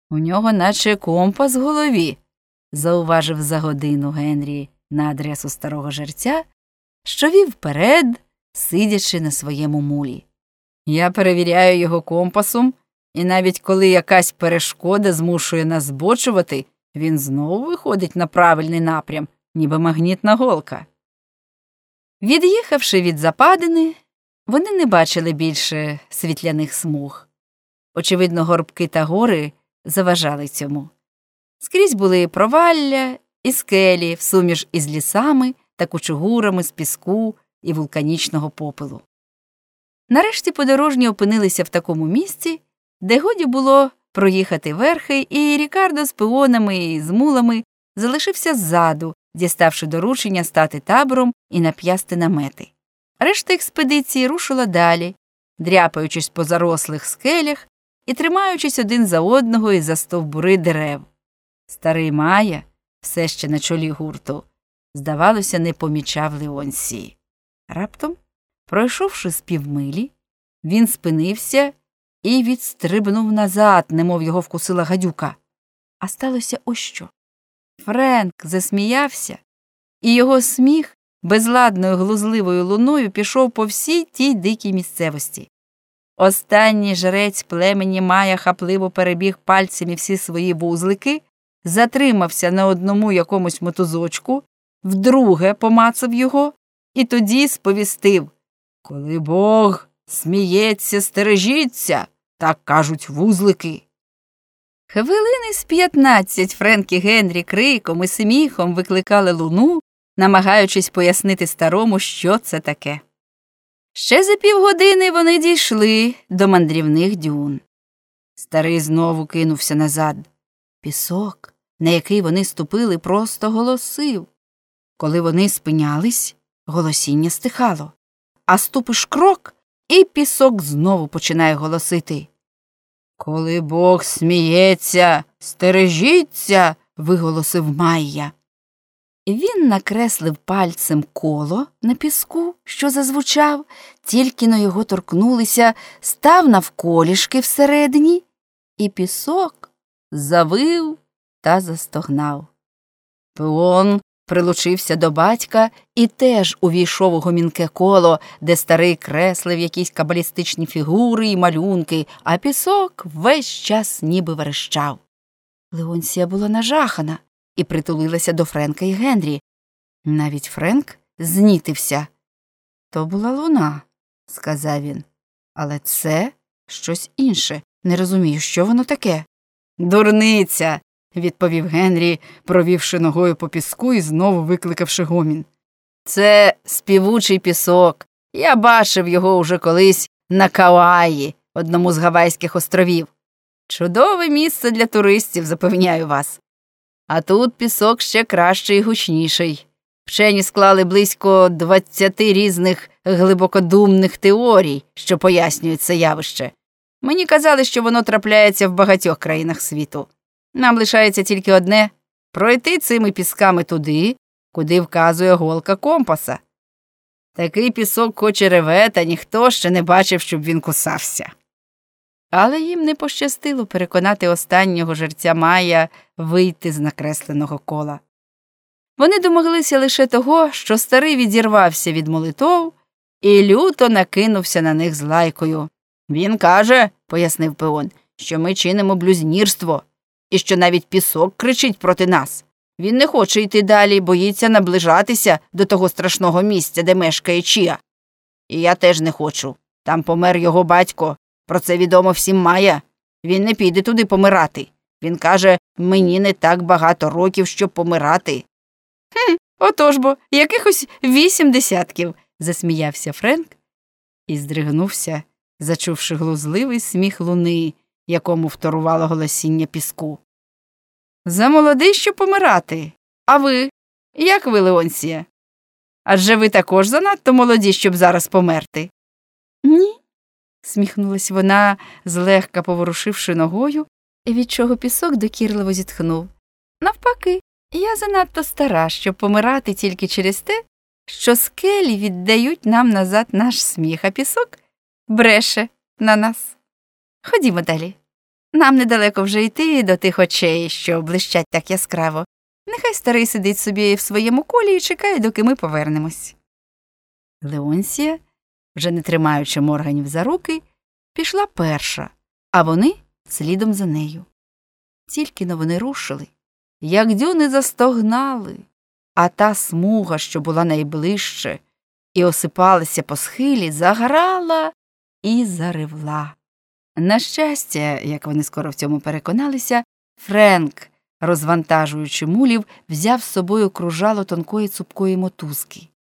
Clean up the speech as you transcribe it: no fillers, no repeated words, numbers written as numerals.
У нього наче компас в голові, зауважив за годину Генрі на адресу старого жерця, що вів вперед, сидячи на своєму мулі. Я перевіряю його компасом, і навіть коли якась перешкода змушує нас збочувати, він знову виходить на правильний напрям, ніби магнітна голка. Від'їхавши від Западини, вони не бачили більше світляних смуг. Очевидно, горбки та гори заважали цьому. Скрізь були провалля і скелі всуміж із лісами та кучугурами з піску і вулканічного попелу. Нарешті подорожні опинилися в такому місці, де годі було проїхати верхи, і Рікардо з пеонами і з мулами залишився ззаду, діставши доручення стати табором і нап'ясти намети. Решта експедиції рушила далі, дряпаючись по зарослих скелях і тримаючись один за одного і за стовбури дерев. Старий Майя, все ще на чолі гурту, здавалося, не помічав Леонсії. Раптом, пройшовши з півмилі, він спинився і відстрибнув назад, немов його вкусила гадюка. А сталося ось що. Френк засміявся, і його сміх безладною глузливою луною пішов по всій тій дикій місцевості. Останній жрець племені Майя хапливо перебіг пальцями всі свої вузлики, затримався на одному якомусь мотузочку, вдруге помацав його і тоді сповістив: «Коли Бог сміється, стережіться, так кажуть вузлики». Хвилини з 15 Френк і Генрі криком і сміхом викликали луну, намагаючись пояснити старому, що це таке. Ще за півгодини вони дійшли до мандрівних дюн. Старий знову кинувся назад. Пісок, на який вони ступили, просто голосив. Коли вони спинялись, голосіння стихало. А ступиш крок, і пісок знову починає голосити. «Коли Бог сміється, стережіться!» – виголосив Майя. Він накреслив пальцем коло на піску, що зазвучав, тільки на його торкнулися, став навколішки всередині, і пісок завив та застогнав. Пеон прилучився до батька і теж увійшов у гомінке коло, де старий креслив якісь кабалістичні фігури і малюнки, а пісок весь час ніби верещав. Леонсія була нажахана і притулилася до Френка і Генрі. Навіть Френк знітився. «То була луна», – сказав він. «Але це щось інше. Не розумію, що воно таке». «Дурниця», – відповів Генрі, провівши ногою по піску і знову викликавши гомін. «Це співучий пісок. Я бачив його уже колись на Кауаї, одному з Гавайських островів. Чудове місце для туристів, запевняю вас. А тут пісок ще кращий і гучніший. Вчені склали близько 20 різних глибокодумних теорій, що пояснюють це явище. Мені казали, що воно трапляється в багатьох країнах світу. Нам лишається тільки одне – пройти цими пісками туди, куди вказує голка компаса. Такий пісок хоч і реве, та ніхто ще не бачив, щоб він кусався». Але їм не пощастило переконати останнього жерця Майя вийти з накресленого кола. Вони домоглися лише того, що старий відірвався від молитов і люто накинувся на них з лайкою. «Він каже, – пояснив Пеон, – що ми чинимо блюзнірство, і що навіть пісок кричить проти нас. Він не хоче йти далі, боїться наближатися до того страшного місця, де мешкає Чія. І я теж не хочу. Там помер його батько. Про це відомо всім Майя. Він не піде туди помирати. Він каже, мені не так багато років, щоб помирати». «Отож бо, якихось 8 десятків», – засміявся Френк і здригнувся, зачувши глузливий сміх луни, якому вторувало голосіння піску. «Замолодий, щоб помирати. А ви? Як ви, Леонсія? Адже ви також занадто молоді, щоб зараз померти». «Ні», – сміхнулась вона, злегка поворушивши ногою, від чого пісок докірливо зітхнув. «Навпаки, я занадто стара, щоб помирати тільки через те, що скелі віддають нам назад наш сміх, а пісок бреше на нас. Ходімо далі». Нам недалеко вже йти до тих очей, що блищать так яскраво. Нехай старий сидить собі в своєму колі і чекає, доки ми повернемось. Леонсія, вже не тримаючи Морганів за руки, пішла перша, а вони слідом за нею. Тільки-но вони рушили, як дюни застогнали, а та смуга, що була найближче, і осипалася по схилі, заграла і заревла. На щастя, як вони скоро в цьому переконалися, Френк, розвантажуючи мулів, взяв з собою кружало тонкої цупкої мотузки.